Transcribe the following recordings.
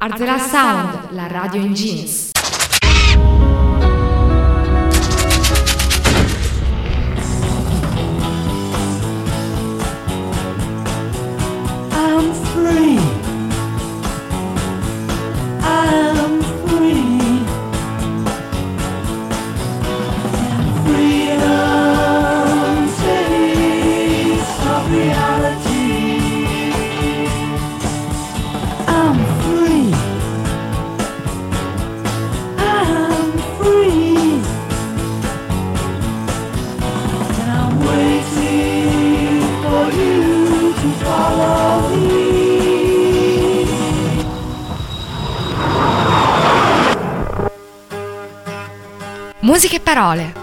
Arzela Sound, la radio in jeans. I'm free. I'm free. Freedom taste of reality. I'm free. I'm free. And I'm waiting for you to follow me. Musica e parole.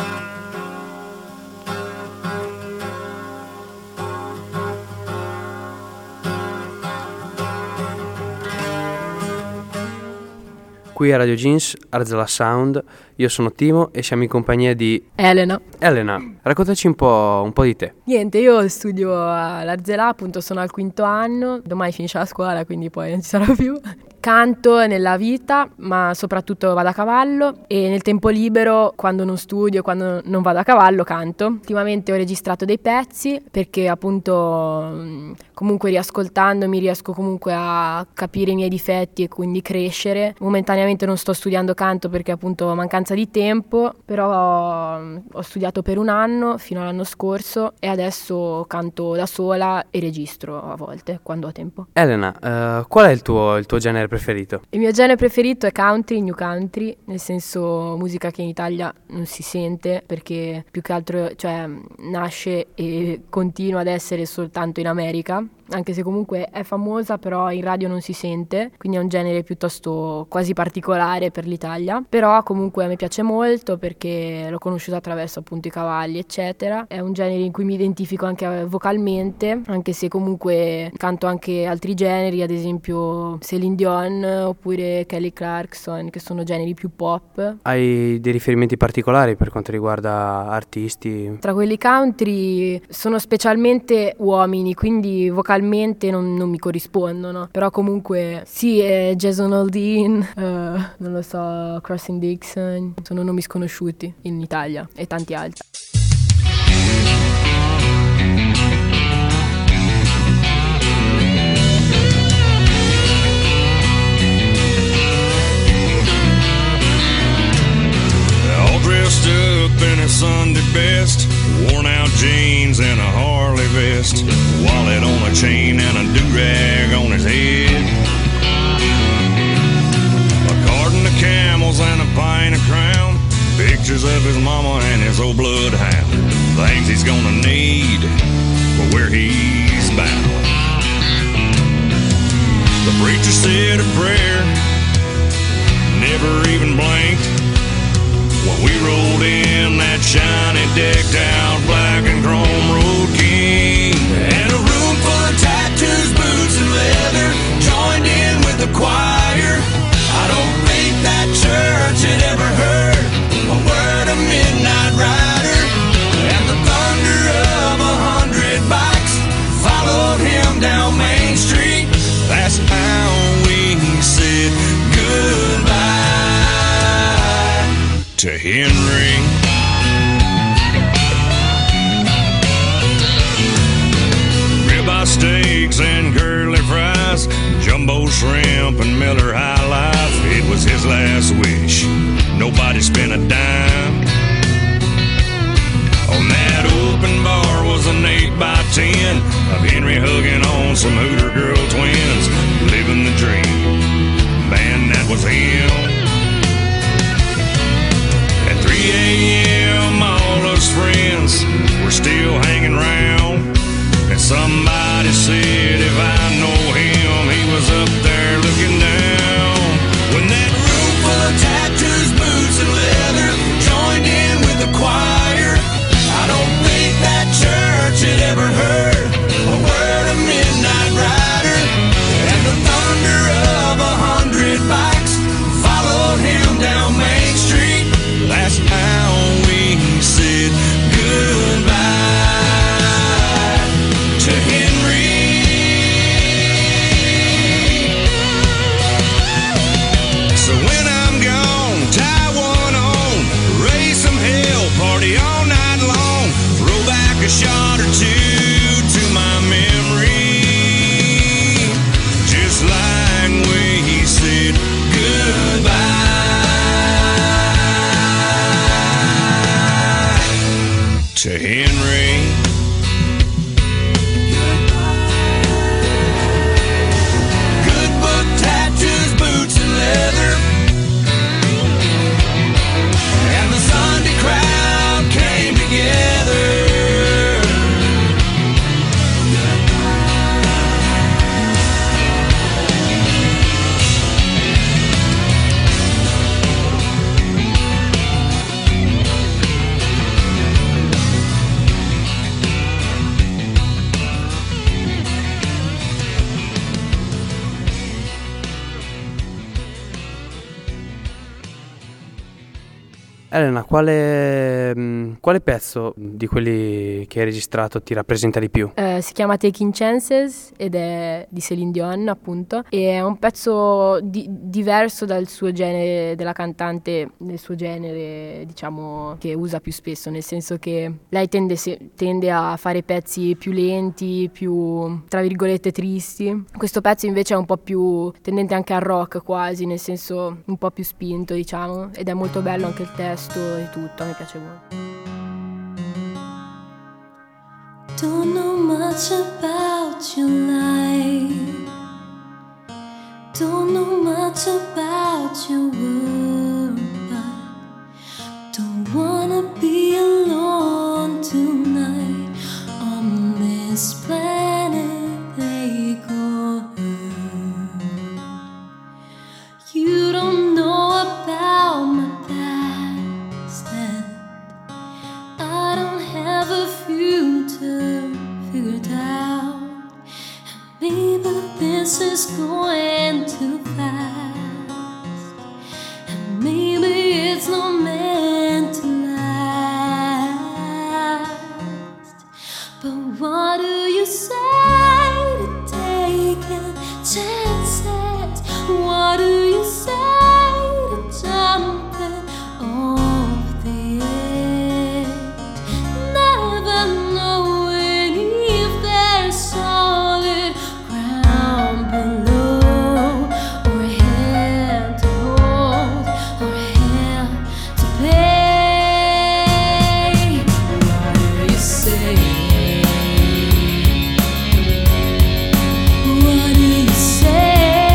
Qui a Radio Jeans, Arzela Sound, io sono Timo e siamo in compagnia di Elena. Elena. Raccontaci un po' di te. Niente, io studio all'Arzela, appunto sono al 5º anno, domani finisce la scuola quindi poi non ci sarò più. Canto nella vita, ma soprattutto vado a cavallo e nel tempo libero, quando non studio, quando non vado a cavallo, canto. Ultimamente ho registrato dei pezzi perché appunto comunque riascoltandomi riesco comunque a capire i miei difetti e quindi crescere. Momentaneamente non sto studiando canto perché appunto ho mancanza di tempo, però ho studiato per 1 anno fino all'anno scorso e adesso canto da sola e registro a volte quando ho tempo. Elena, qual è il tuo genere preferito? Il mio genere preferito è country, new country, nel senso musica che in Italia non si sente perché più che altro nasce e continua ad essere soltanto in America, anche se comunque è famosa però in radio non si sente, quindi è un genere piuttosto quasi particolare per l'Italia, però comunque mi piace molto perché l'ho conosciuto attraverso appunto i cavalli eccetera. È un genere in cui mi identifico anche vocalmente, anche se comunque canto anche altri generi, ad esempio Celine Dion oppure Kelly Clarkson, che sono generi più pop. Hai dei riferimenti particolari per quanto riguarda artisti? Tra quelli country sono specialmente uomini, quindi vocalmente non mi corrispondono, però comunque sì, Jason Aldean, non lo so, Crossing Dixon, sono nomi sconosciuti in Italia e tanti altri. Dressed up in his Sunday best, worn out jeans and a Harley vest, wallet on a chain and a do-rag on his head, a carton of camels and a pint of Crown, pictures of his mama and his old bloodhound, things he's gonna need for where he's bound. The preacher said a prayer, never even blinked, when we rolled in that shiny decked out black and chrome road king. And a room full of tattoos, boots and leather joined in with the choir. I don't think that church had ever heard a word of Midnight Rider. And the thunder of 100 bikes followed him down Main Street. That's how we said goodbye to Henry. Ribeye steaks and curly fries, jumbo shrimp and Miller High Life. It was his last wish, nobody spent a dime. On that open bar was an 8x10 of Henry hugging on some Hooter girl twins, living the dream, man, that was him. 3 a.m. all us friends were still hanging around, and somebody said if I know him, he was up there looking down. When that room full of tattoos, boots and leather joined in with the choir, I don't think that church had ever heard a word of Midnight Rider. to Henry. Good book, tattoos, boots, and leather. And the Sunday crowd came together. Elena, quale pezzo di quelli che hai registrato ti rappresenta di più? Si chiama Taking Chances ed è di Céline Dion, appunto, e è un pezzo diverso dal suo genere, della cantante, nel suo genere, diciamo, che usa più spesso, nel senso che lei tende a fare pezzi più lenti, più, tra virgolette, tristi. Questo pezzo invece è un po' più tendente anche al rock quasi, nel senso un po' più spinto, diciamo, ed è molto bello anche il testo e tutto, a me piace molto. Don't know much about your life. Don't know much about your world, but don't wanna be alone tonight on this planet they call Earth. You don't know about my past, and I don't have a future figured out. And maybe this is going too fast, and maybe it's not meant to last. But what do you say to taking chances? What do you say to jumping off the edge? Never knowing if there's solid ground below, or a hand to hold, or a hand to pay. What do you say? What do you say?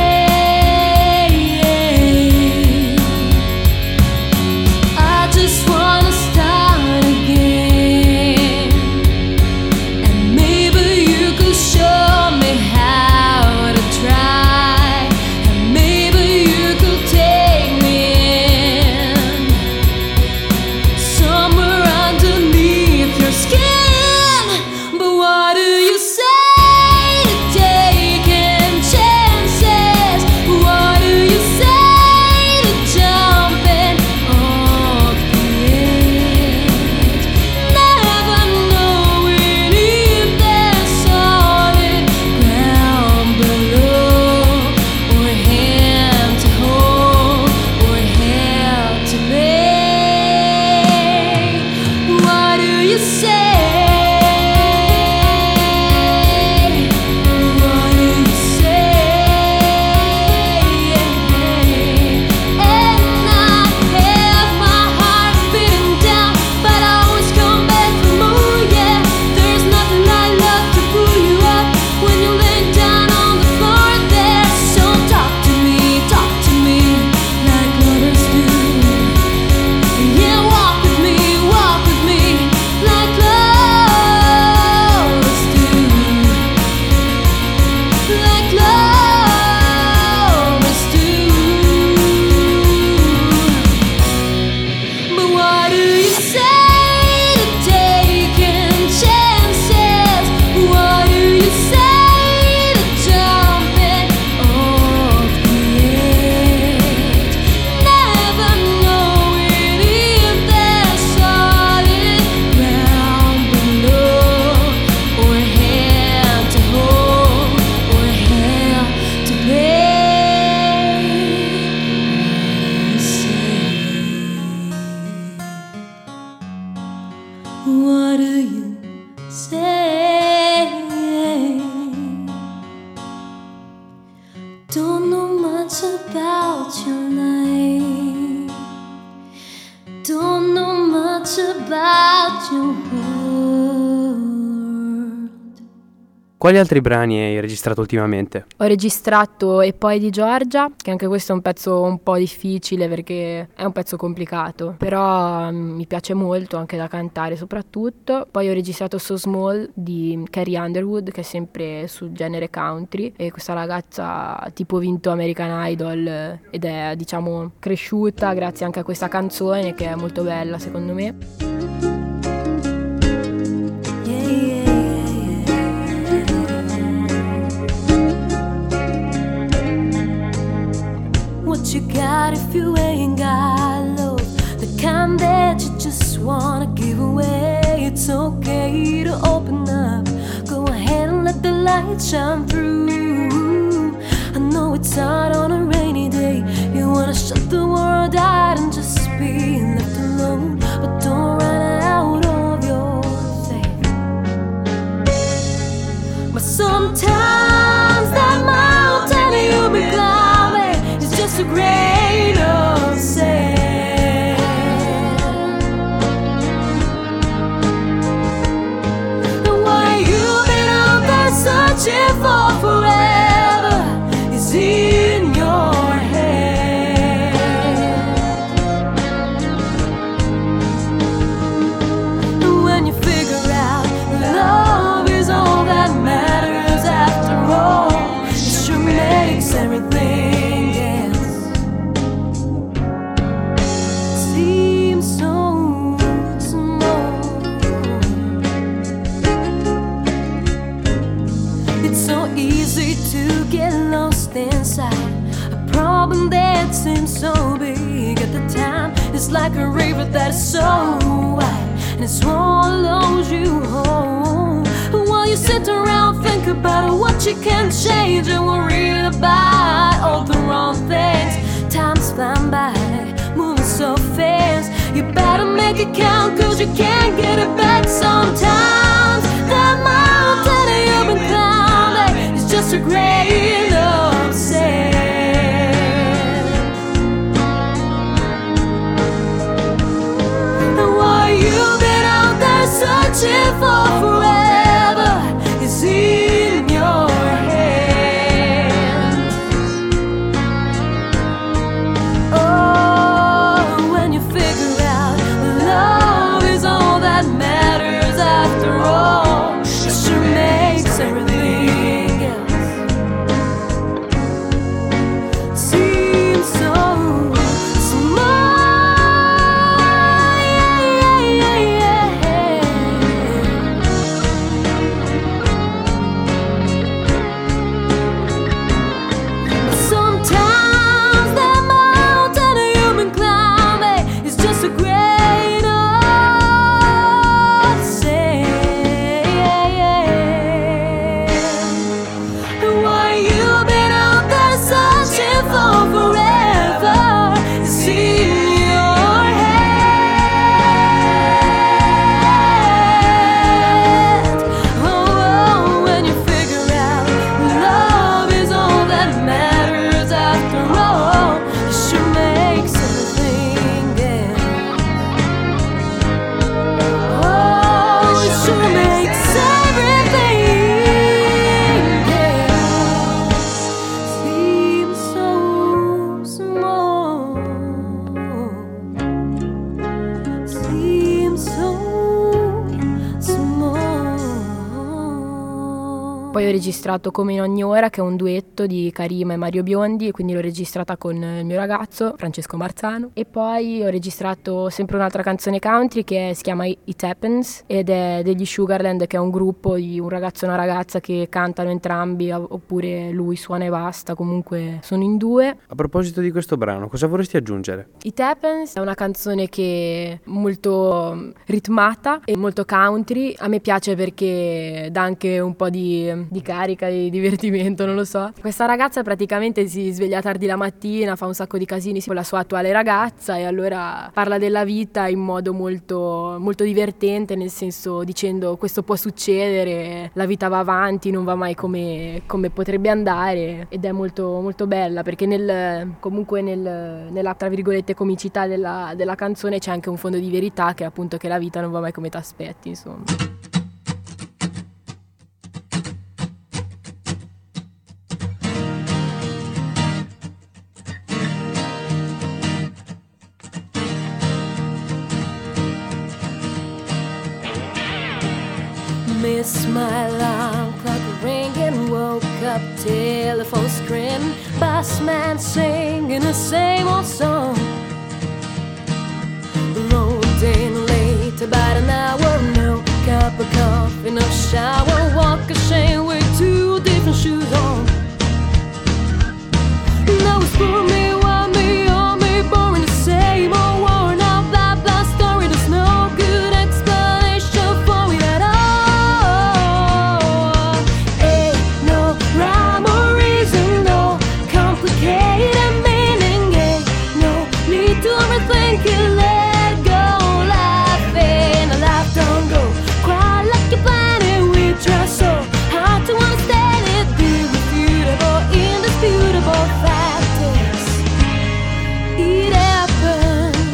I just wanna start again, and maybe you could show me how to try, and maybe you could take me in somewhere underneath your skin. But what do you say to taking chances? What do you say to jumping off the edge? Never knowing if there's solid ground below, or a hand to hold, or a hand to pay. What do you say? What do you say? And I have my heart beating down, but I always come back for more, yeah. There's nothing like love to pull you up when you're laying down on the floor there. So talk to me like lovers do. Yeah, walk with me like lovers do. Like lovers do. But what do you say to taking chances? What do you say to jumping off the edge? Never knowing if there's solid ground below, or a hand to hold, or a hand to pay. What do you say? Don't know much about your life. Don't know much about your world. Quali altri brani hai registrato ultimamente? Ho registrato E poi di Giorgia, che anche questo è un pezzo un po' difficile perché è un pezzo complicato, però mi piace molto anche da cantare soprattutto. Poi ho registrato So Small di Carrie Underwood, che è sempre sul genere country, e questa ragazza ha tipo vinto American Idol ed è, diciamo, cresciuta grazie anche a questa canzone che è molto bella secondo me. What you got if you ain't got love? The kind that you just wanna give away. It's okay to open up. Go ahead and let the light shine through. I know it's hard on a rainy day. You wanna shut the world out and just be left alone. But don't run out of your faith. But sometimes that mountain you've been climbing is just a grain of sand. And what you've been out there searching for forever is in your head. And when you figure out love is all that matters after all, it sure makes everything else seem so small. It's so easy to get lost inside a problem that seems so big at the time. It's like a river that is so wide and it swallows you whole. And while you sit around, think about what you can change and worry about all the wrong things. Time's flying by, moving so fast. You better make it count, cause you can't get it back. Sometimes that mountain you've been climbing is just a grain of sand. And what you've been out there searching for forever is in your hands. Oh, when you figure out love is all that matters after all, it sure makes everything else seem so small. But sometimes that mountain you've been climbing is just a grain of sand. And what you've been out there searching for forever is in your hands. Oh, when you figure out love is all that matters after all, it sure makes everything else. Oh, it sure makes everything else seem so small. Seem so small. Poi ho registrato Come in ogni ora, che è un duetto di Karima e Mario Biondi, e quindi l'ho registrata con il mio ragazzo Francesco Marzano. E poi ho registrato sempre un'altra canzone country che si chiama It Happens ed è degli Sugarland, che è un gruppo di un ragazzo e una ragazza che cantano entrambi, oppure lui suona e basta, comunque sono in due. A proposito di questo brano, cosa vorresti aggiungere? It Happens è una canzone che è molto ritmata e molto country. A me piace perché dà anche un po' di carica, di divertimento, non lo so. Questa ragazza praticamente si sveglia tardi la mattina, fa un sacco di casini con la sua attuale ragazza e allora parla della vita in modo molto, molto divertente, nel senso dicendo questo può succedere, la vita va avanti, non va mai come potrebbe andare, ed è molto, molto bella perché nella tra virgolette comicità della canzone c'è anche un fondo di verità, che è appunto che la vita non va mai come ti aspetti, insomma. Missed my alarm clock ringing, woke up, telephone screaming, bus man singing the same old song. Rolled in late, about an hour, no cup of coffee, no shower, walk ashamed with 2 different shoes on. Now it's for me, why me, all me, boring, the same old worn out, blah blah story. There's no good explanation for it at all. Ain't no rhyme or reason, no complicated meaning, ain't no need to overthink it. Let go, laughing, life don't go quite like you planned it. We try so hard to understand it, the irrefutable, indisputable fact is it happened.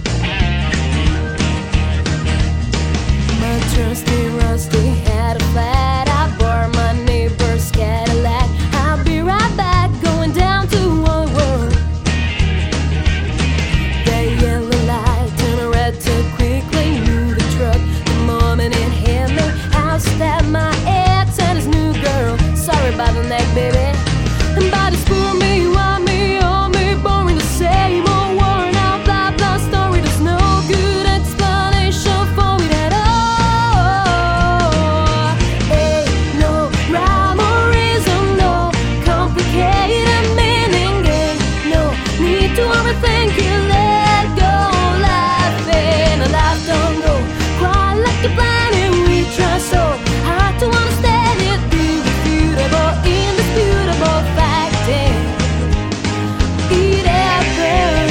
My trusty rusty had a flat, I bore my neighbor's Cadillac. I'll be right back, going down to one world. The yellow light turned red too quickly, knew the truck the moment it hit me. I stabbed my ex and his new girl. Sorry about the neck, baby. And bodies for me, why me, all me, boring, the same old worn out, blah blah story. There's no good explanation for it at all. Ain't no rhyme or reason, no complicated meaning, ain't no need to overthink it. Let go, laughing, life don't go quite like you planned it. We try so hard to understand it, the irrefutable, indisputable fact is it happened.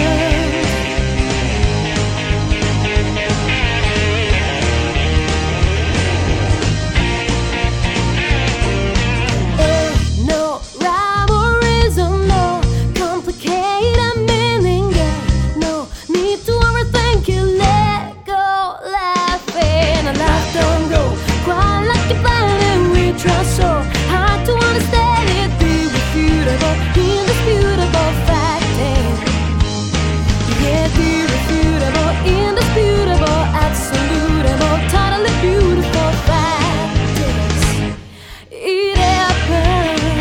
Ain't no rhyme or reason, no complicated meaning, ain't no need to overthink it. Let go, laughing, life don't go quite like you planned it. We try so hard to understand it, the irrefutable, indisputable fact is, yeah, the irrefutable, indisputable, absolutable, totally beautiful fact is it happened.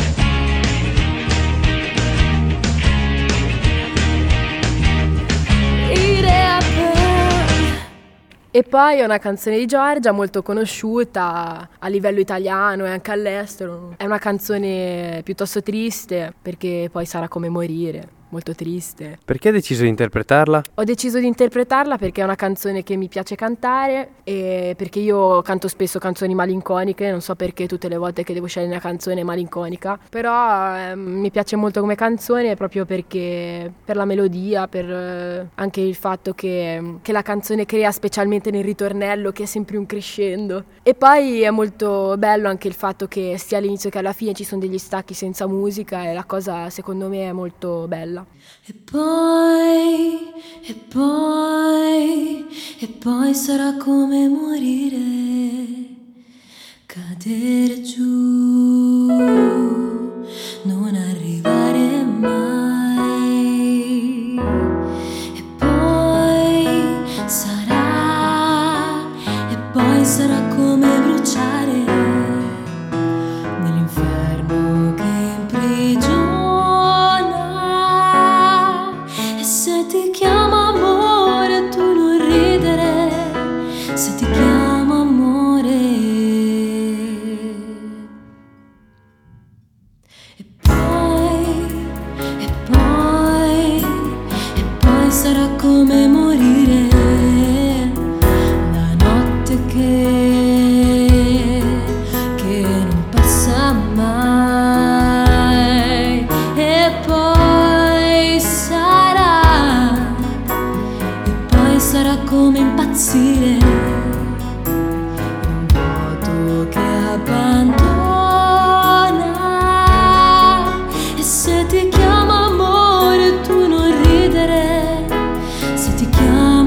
It happened. E poi è una canzone di Giorgia molto conosciuta a livello italiano e anche all'estero. È una canzone piuttosto triste, perché poi sarà come morire, molto triste. Perché hai deciso di interpretarla? Ho deciso di interpretarla perché è una canzone che mi piace cantare e perché io canto spesso canzoni malinconiche, non so perché tutte le volte che devo scegliere una canzone malinconica, però mi piace molto come canzone proprio perché per la melodia, per anche il fatto che la canzone crea specialmente nel ritornello, che è sempre un crescendo. E poi è molto bello anche il fatto che sia all'inizio che alla fine ci sono degli stacchi senza musica e la cosa secondo me è molto bella. E poi sarà come morire, cadere giù, non arrivare mai. E poi sarà come bruciare nell'inferno che imprigiona. E se ti chiama amore tu non ridere, se ti chiama amore. E poi sarà come morire, la notte che non passa mai. E poi sarà come impazzire in un vuoto che abbandona. E se ti chiama amore tu non ridere, se ti chiama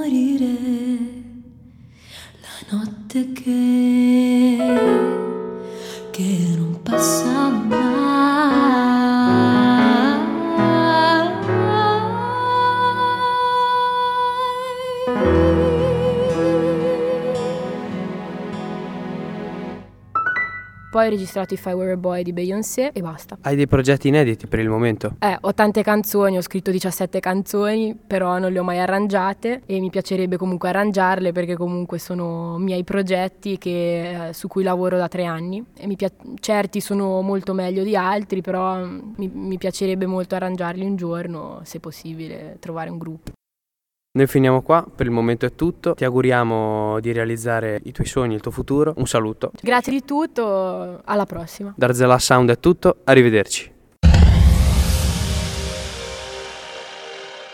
morire la notte che non passa Poi ho registrato If I Were a Boy di Beyoncé e basta. Hai dei progetti inediti per il momento? Ho tante canzoni, ho scritto 17 canzoni, però non le ho mai arrangiate e mi piacerebbe comunque arrangiarle perché comunque sono miei progetti su cui lavoro da 3 anni e certi sono molto meglio di altri, però mi piacerebbe molto arrangiarli un giorno, se possibile, trovare un gruppo. Noi finiamo qua, per il momento è tutto, ti auguriamo di realizzare i tuoi sogni, il tuo futuro, un saluto. Grazie di tutto, alla prossima. Da Arzela Sound è tutto, arrivederci.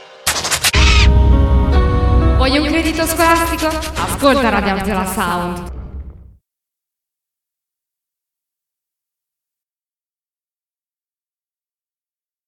Voglio un credito scolastico? Ascolta Radio Arzela Sound.